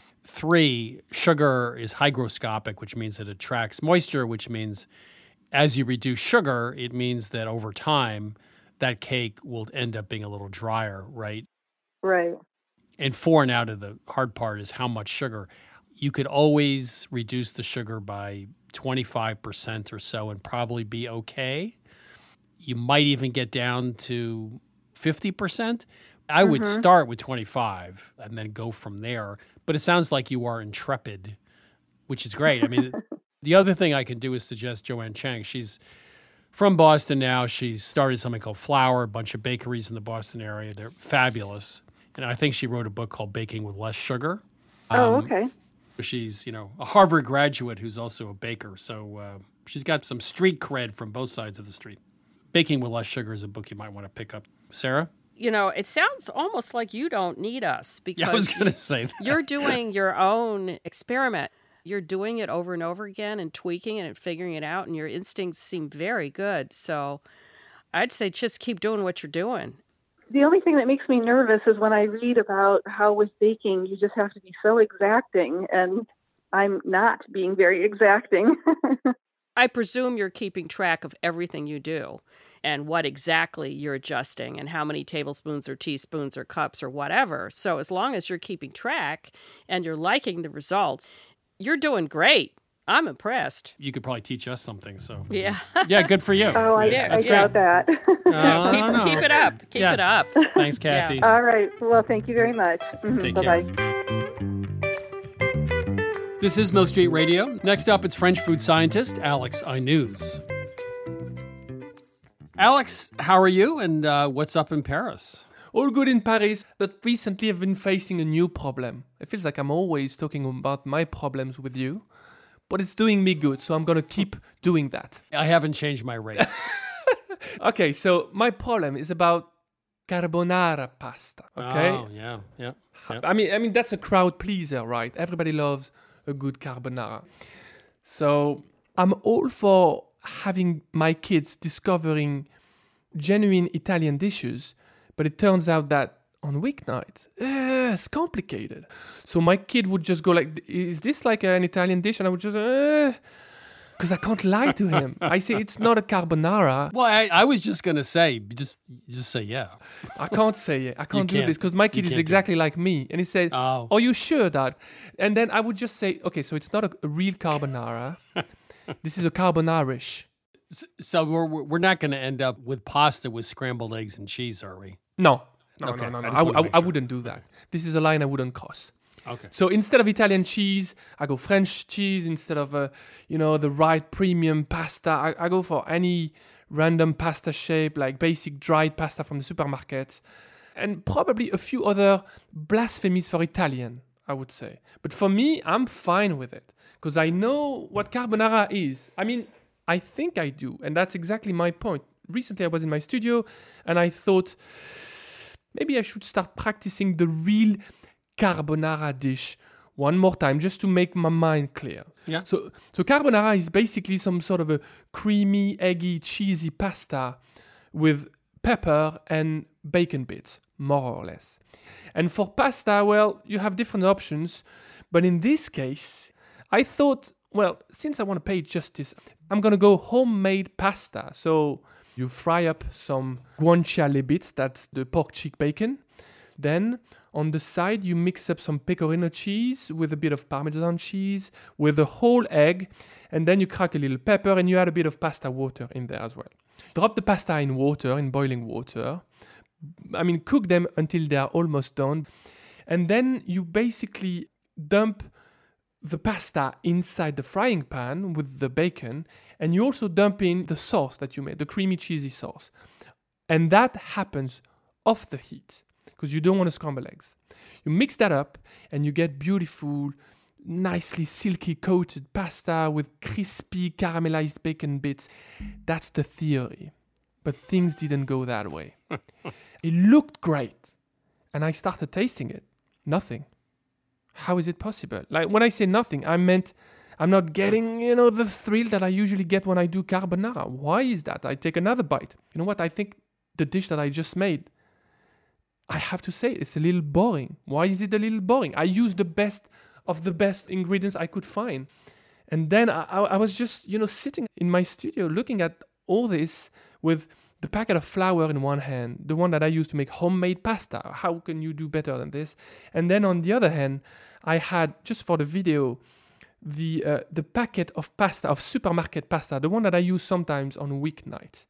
Three, sugar is hygroscopic, which means it attracts moisture, which means as you reduce sugar, it means that over time, that cake will end up being a little drier, right? Right. And four, now to the hard part is how much sugar. You could always reduce the sugar by twenty-five percent or so and probably be okay. You might even get down to fifty percent. I would Mhm. start with twenty-five and then go from there. But it sounds like you are intrepid, which is great. I mean, the other thing I can do is suggest Joanne Chang. She's from Boston now. She started something called Flour, a bunch of bakeries in the Boston area. They're fabulous. And I think she wrote a book called Baking with Less Sugar. Oh, Um, okay. She's, you know, a Harvard graduate who's also a baker. So uh, she's got some street cred from both sides of the street. Baking with Less Sugar is a book you might want to pick up. Sarah? You know, it sounds almost like you don't need us because Yeah, I was going to say that. you're doing your own experiment. You're doing it over and over again and tweaking it and figuring it out, and your instincts seem very good. So I'd say just keep doing what you're doing. The only thing that makes me nervous is when I read about how with baking you just have to be so exacting, and I'm not being very exacting. I presume you're keeping track of everything you do and what exactly you're adjusting and how many tablespoons or teaspoons or cups or whatever. So as long as you're keeping track and you're liking the results, you're doing great. I'm impressed. You could probably teach us something. So Yeah. Yeah, good for you. Oh, I, Yeah, I that's doubt that. Uh, I keep, don't know. keep it up. Keep Yeah. it up. Thanks, Kathy. All right. Well, thank you very much. Mhm. Take Bye-bye. This is Milk Street Radio. Next up, it's French food scientist Alex Inuz. Alex, how are you, and uh, what's up in Paris? All good in Paris, but recently I've been facing a new problem. It feels like I'm always talking about my problems with you, but it's doing me good, so I'm gonna keep doing that. I haven't changed my race. Okay, so my problem is about carbonara pasta. Okay, Oh, yeah, yeah. yeah. I mean, I mean that's a crowd pleaser, right? Everybody loves a good carbonara. So I'm all for having my kids discovering genuine Italian dishes, but it turns out that on weeknights, uh, it's complicated. So my kid would just go like, is this like an Italian dish? And I would just, because uh, I can't lie to him. I say it's not a carbonara. Well, I, I was just going to say, just just say yeah. I can't say yeah. I can't You do this because my kid You is can't exactly like me. And he said, Oh. are you sure, Dad? And then I would just say, okay, so it's not a, a real carbonara. This is a carbonarish. S- So we're we're we're not going to end up with pasta with scrambled eggs and cheese, are we? No. No, Okay, no, no, no. I I, just wanna I, make I sure. wouldn't do that. This is a line I wouldn't cross. Okay. So instead of Italian cheese, I go French cheese. Instead of, uh, you know, the right premium pasta, I, I go for any random pasta shape, like basic dried pasta from the supermarket. And probably a few other blasphemies for Italian, I would say. But for me, I'm fine with it. Because I know what carbonara is. I mean, I think I do. And that's exactly my point. Recently, I was in my studio and I thought, maybe I should start practicing the real carbonara dish one more time, just to make my mind clear. Yeah. So, so carbonara is basically some sort of a creamy, eggy, cheesy pasta with pepper and bacon bits, more or less. And for pasta, well, you have different options. But in this case, I thought, well, since I want to pay it justice, I'm going to go homemade pasta. So you fry up some guanciale bits, that's the pork cheek bacon. Then on the side, you mix up some pecorino cheese with a bit of Parmesan cheese, with a whole egg, and then you crack a little pepper and you add a bit of pasta water in there as well. Drop the pasta in water, in boiling water. I mean, cook them until they are almost done. And then you basically dump the pasta inside the frying pan with the bacon, and you also dump in the sauce that you made, the creamy cheesy sauce. And that happens off the heat, because you don't want to scramble eggs. You mix that up and you get beautiful, nicely silky coated pasta with crispy caramelized bacon bits. That's the theory. But things didn't go that way. It looked great. And I started tasting it. Nothing. How is it possible? Like when I say nothing, I meant I'm not getting, you know, the thrill that I usually get when I do carbonara. Why is that? I take another bite. You know what? I think the dish that I just made, I have to say, it's a little boring. Why is it a little boring? I used the best of the best ingredients I could find. And then I, I was just, you know, sitting in my studio looking at all this with the packet of flour in one hand, the one that I use to make homemade pasta. How can you do better than this? And then on the other hand, I had, just for the video, the uh, the packet of pasta, of supermarket pasta, the one that I use sometimes on weeknights.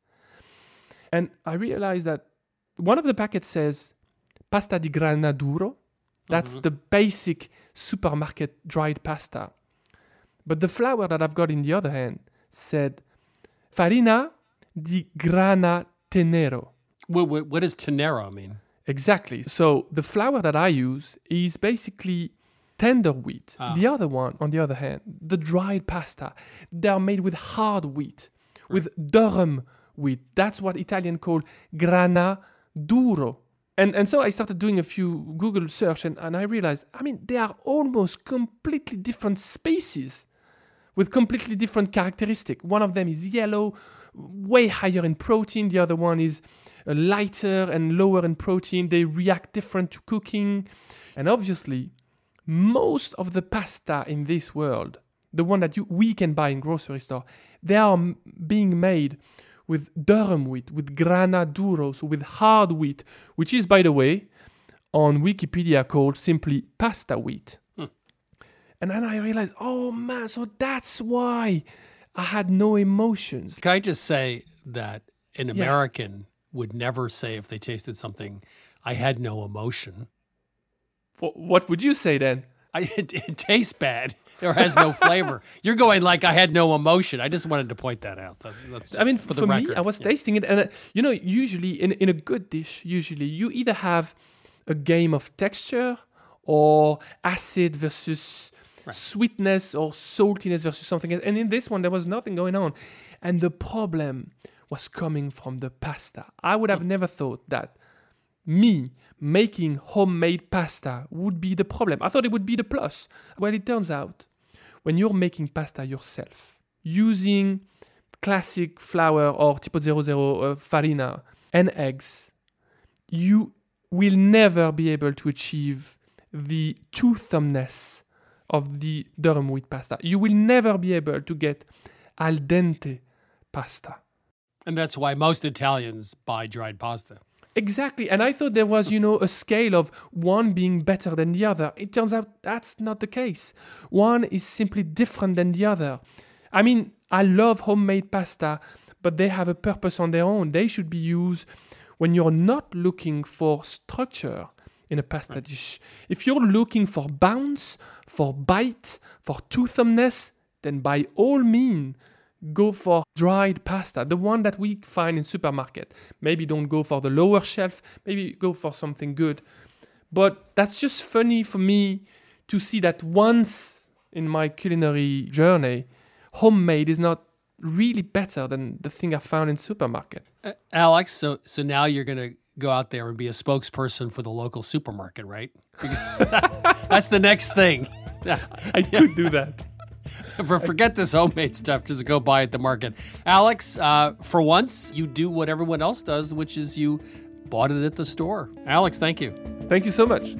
And I realized that one of the packets says pasta di grana duro. That's Mhm. the basic supermarket dried pasta. But the flour that I've got in the other hand said farina di grana tenero. What, what, what does tenero mean? Exactly. So the flour that I use is basically tender wheat. Ah. The other one, on the other hand, the dried pasta, they are made with hard wheat, with durum wheat. That's what Italian call grana duro. And and so I started doing a few Google search and, and I realized, I mean, they are almost completely different species with completely different characteristics. One of them is yellow, way higher in protein. The other one is uh, lighter and lower in protein. They react different to cooking. And obviously, most of the pasta in this world, the one that you, we can buy in grocery store, they are m- being made with durum wheat, with grana duro, so with hard wheat, which is, by the way, on Wikipedia called simply pasta wheat. Hmm. And then I realized, oh man, so that's why I had no emotions. Can I just say that an Yes. American would never say if they tasted something, I had no emotion. Wh- What would you say then? I, it, it tastes bad or has no flavor. You're going like I had no emotion. I just wanted to point that out. That- That's I just mean, for for, the me, record. I was Yeah. tasting it, and uh, you know, usually in in a good dish, usually you either have a game of texture or acid versus sweetness or saltiness versus something else. And in this one, there was nothing going on, and the problem was coming from the pasta. I would have never thought that me making homemade pasta would be the problem. I thought it would be the plus. Well, it turns out when you're making pasta yourself, using classic flour or tipo zero zero uh, farina and eggs, you will never be able to achieve the toothiness of the durum wheat pasta. You will never be able to get al dente pasta. And that's why most Italians buy dried pasta. Exactly. And I thought there was, you know, a scale of one being better than the other. It turns out that's not the case. One is simply different than the other. I mean, I love homemade pasta, but they have a purpose on their own. They should be used when you're not looking for structure in a pasta right. dish. If you're looking for bounce, for bite, for toothiness, then by all means, go for dried pasta, the one that we find in supermarket. Maybe don't go for the lower shelf, maybe go for something good. But that's just funny for me to see that once in my culinary journey, homemade is not really better than the thing I found in supermarket. Uh, Alex, so so now you're going to go out there and be a spokesperson for the local supermarket, right? That's the next thing. I could do that. Forget this homemade stuff. Just go buy at the market. Alex, uh, for once, you do what everyone else does, which is you bought it at the store. Alex, thank you. Thank you so much.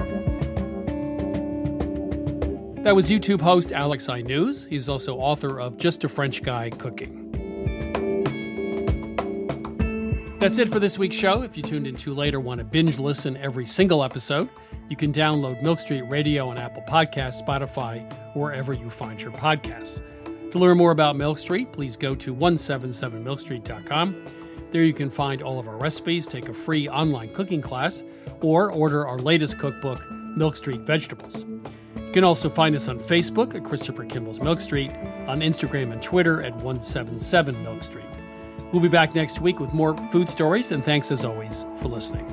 That was YouTube host Alex Inuz. He's also author of Just a French Guy Cooking. That's it for this week's show. If you tuned in too late or want to binge listen every single episode, you can download Milk Street Radio on Apple Podcasts, Spotify, wherever you find your podcasts. To learn more about Milk Street, please go to one seven seven milk street dot com. There you can find all of our recipes, take a free online cooking class, or order our latest cookbook, Milk Street Vegetables. You can also find us on Facebook at Christopher Kimball's Milk Street, on Instagram and Twitter at one seven seven milk street. We'll be back next week with more food stories, and thanks as always for listening.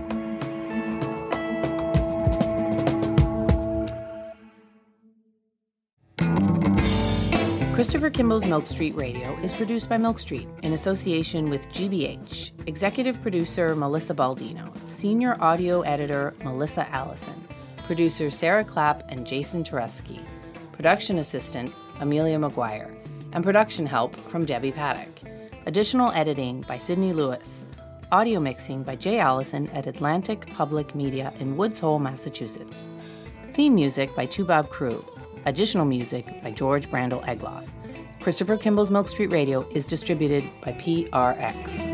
Christopher Kimball's Milk Street Radio is produced by Milk Street in association with G B H, executive producer Melissa Baldino, senior audio editor Melissa Allison, producers Sarah Clapp and Jason Tereski, production assistant Amelia McGuire, and production help from Debbie Paddock. Additional editing by Sydney Lewis. Audio mixing by Jay Allison at Atlantic Public Media in Woods Hole, Massachusetts. Theme music by Toubab Crew. Additional music by George Brandel Egloff. Christopher Kimball's Milk Street Radio is distributed by P R X.